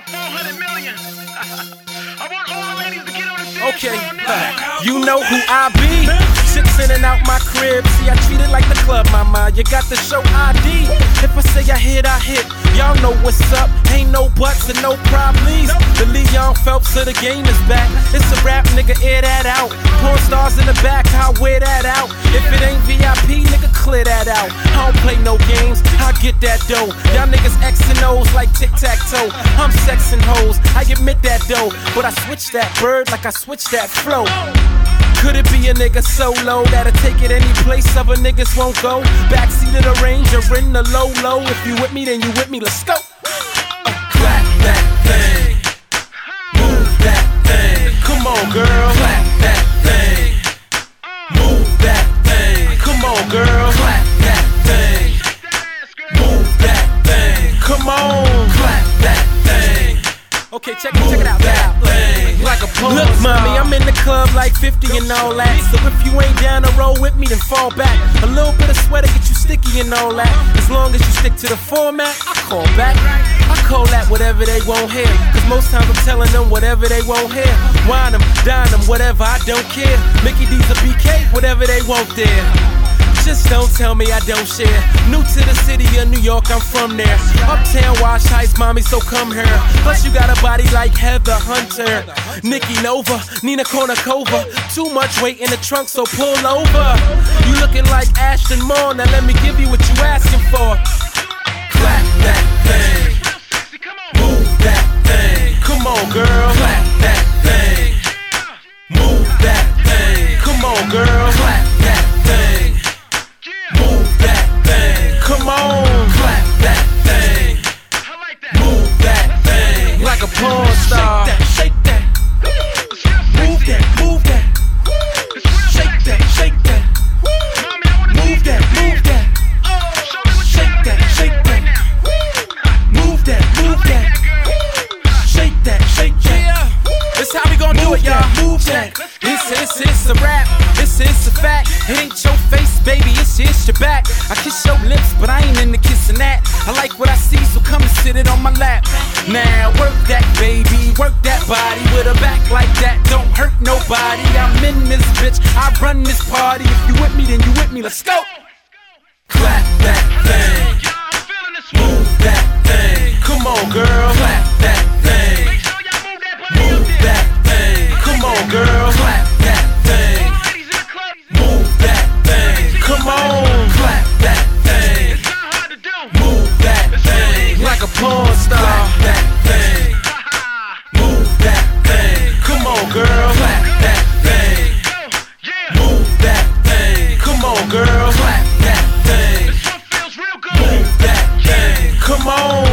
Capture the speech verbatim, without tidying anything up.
about four hundred million. I want all the ladies to get on the dance Okay, floor now. you know who I be. Chicks in and out my crib, see I treat it like the club, mama. You got to show I D. If I say I hit, I hit. Y'all know what's up. Ain't no buts and no problems. The Leon Phelps of the game is back. It's a rap, nigga, air that out. Porn stars in the back, I wear that out. If it ain't V I P, nigga, clear that out. I don't play no games, I get that dough. Y'all niggas X and O's like tic-tac-toe. I'm sexing hoes, I admit that though. But I switch that bird like I switch that flow. Could it be a nigga solo that'll take it any place other niggas won't go? Backseat of the Ranger in the low low. If you with me, then you with me. Let's go. Uh, clap that thing, move that thing. Come on, girl. Clap that thing, move that thing. Come on, girl. Clap that thing, move that thing. Come on, clap that thing. Okay, check it, check it out now. Like a pole. Look, mommy, I'm in the club like fifty and all that. So if you ain't down to roll with me, then fall back. A little bit of sweater get you sticky and all that. As long as you stick to the format, I call back. I call that whatever they won't hear. Cause most times I'm telling them whatever they won't hear. Wine them, dine them, whatever, I don't care. Mickey D's a B K, whatever they want there. Just don't tell me I don't share. New to the city of New York, I'm from there. Uptown Wash Heights, mommy, so come here. Plus you got a body like Heather Hunter, Nikki Nova, Nina Kournikova. Too much weight in the trunk, so pull over. You looking like Ashton Moore, now let me give you what you asking for. Clap that thing, move that thing. Come on, girl. Clap that thing, move that thing. Come on, girl. Clap that thing, move that thing. Come on, clap that thing, move that thing. Like a porn star. Shake that, shake that. Move that, move that. Shake that, shake that. Move that, move that. Shake that, shake that. Move that, move that. Shake that, shake that. This how we gon' do it, y'all. Move that. It's, it's, it's a rap. It's, it's a fact. It ain't your face, baby. It's, it's your back. I kiss your lips, but I ain't into kissing that. I like what I see, so come and sit it on my lap. Now work that, baby. Work that body with a back like that. Don't hurt nobody. I'm in this bitch. I run this party. If you with me, then you with me. Let's go. Clap that thing, move that thing. Come on, girl. Clap that thing, move that thing. Come on, girl. Clap that thing, move that thing. Come on, clap that thing, move that thing. Like a porn star. Clap that thing, move that thing. Come on, girl. Clap that thing, move that thing. Come on, girl. Clap that thing, move that thing. Come on.